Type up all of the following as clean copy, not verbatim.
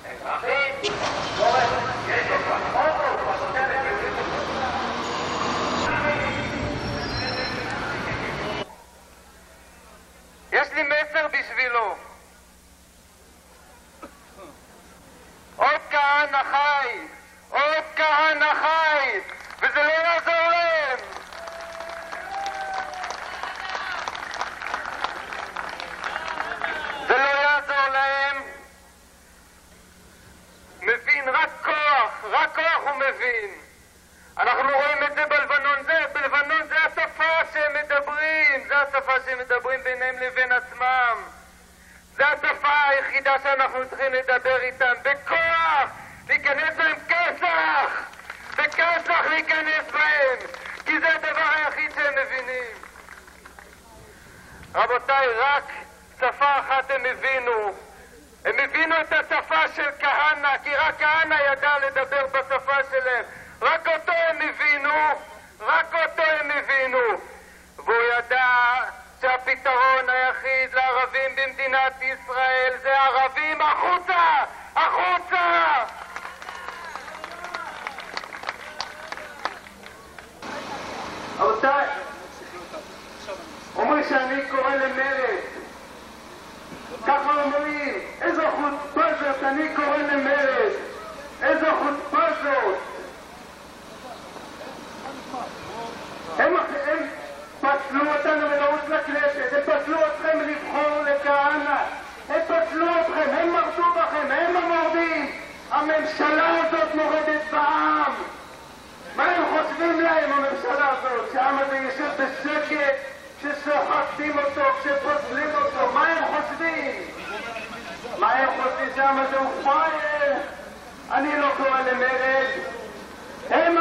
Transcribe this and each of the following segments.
יש לי מסר בשבילו. עוד כהנא חי! עוד כהנא חי! וזה לא יעזור להם! זה לא יעזור להם! מבין רק כוח הוא מבין. אנחנו רואים את זה בלבנון, בלבנון זה השפה שהם מדברים, זה השפה שהם מדברים ביניהם לבין עצמם. זה השפה היחידה שאנחנו צריכים לדבר איתם, בכוח, להיכנס להם בכסח להיכנס בהם, כי זה הדבר היחיד שהם מבינים. רבותיי, רק שפה אחת הם הבינו את השפה של כהנא, כי רק כהנא ידע לדבר בשפה שלהם. רק אותו הם הבינו, והוא ידע שהפתרון היחיד לערבים במדינת ישראל זה ערבים החוצה! רבותיי, אומרים שאני קורא למרד, ככה אומרים, איזו חוצפה זאת, אני קורא למרד, איזו חוצפה זאת. הם פסלו אותנו מלרוץ לכנסת, הם פסלו אתכם לבחור לכהנא, הם פסלו אתכם, הם מרדו בכם, הם המורדים. הממשלה הזאת מורדת בעם. מה הם חושבים להם, הממשלה הזאת? שהעם הזה יושב בשקט, שסוחטים אותו, שפוסלים אותו? מה הם חושבים? שהעם הזה הוא פראייר? אני לא קורא למרד. הם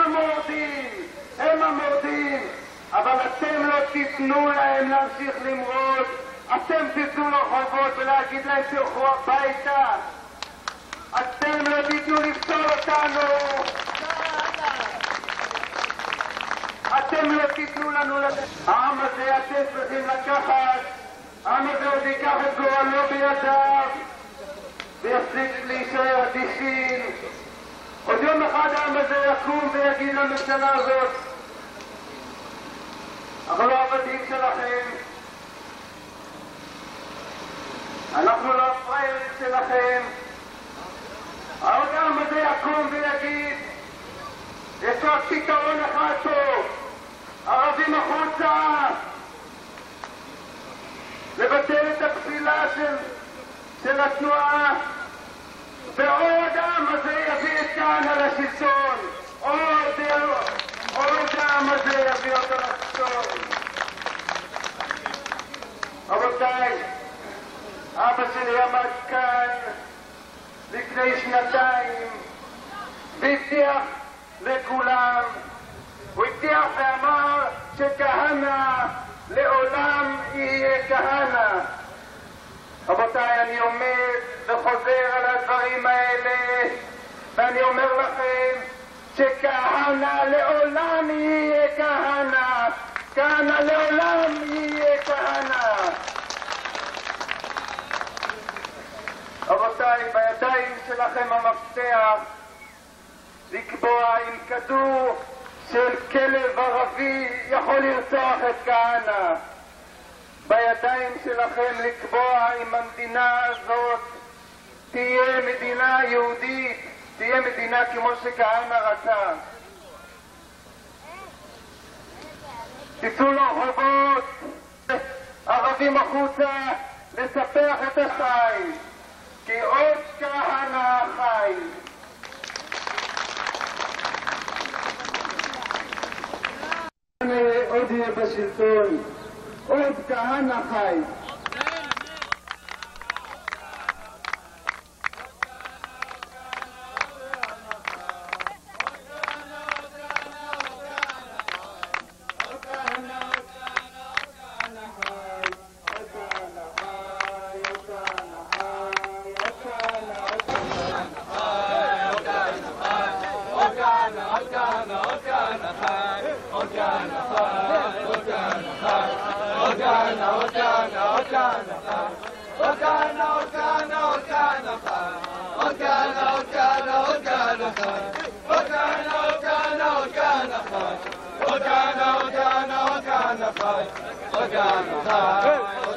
המורדים, אבל אתם לא תיתנו להם להמשיך למרוד. אתם תיתנו לרחובות ולהגיד להם תלכו הביתה. אתם לא תיתנו לפתור אותנו. אתם לא תיתנו לנו העם הזה אתם צריכים לקחת. העם הזה עוד ייקח את גורלו בידיו ויפסיק להישאר אדישים. עוד יום אחד העם הזה יקום ויגיד לממשלה הזאת, אנחנו לא עבדים שלכם, אנחנו לא הפראיירים שלכם. עוד העם הזה יקום ויגיד, יש רק פתרון אחד טוב, ערבים החוצה, לבטל את התפילה של התנועה, ועוד העם הזה יביא את כהנא לשלטון. עוד העם הזה יביא אותו לשלטון. רבותיי, אבא שלי עמד כאן לפני 2 והבטיח לכולם, הוא הבטיח ואמר שכהנא לעולם יהיה כהנא. רבותיי, אני עומד וחוזר על הדברים האלה, ואני אומר לכם שכהנא לעולם יהיה כהנא. כהנא לעולם יהיה כהנא. רבותיי, בידיים שלכם המפתח לקבוע אם כדור של כלב ערבי יכול לרצוח את כהנא. בידיים שלכם לקבוע אם המדינה הזאת תהיה מדינה יהודית, תהיה מדינה כמו שכהנא רצה. תצאו לרחובות, ערבים החוצה, לספח את החי, כי עוד כהנא חי. עוד יהיה בשלטון, עוד כהנא חי. עוד כהנא وكان خير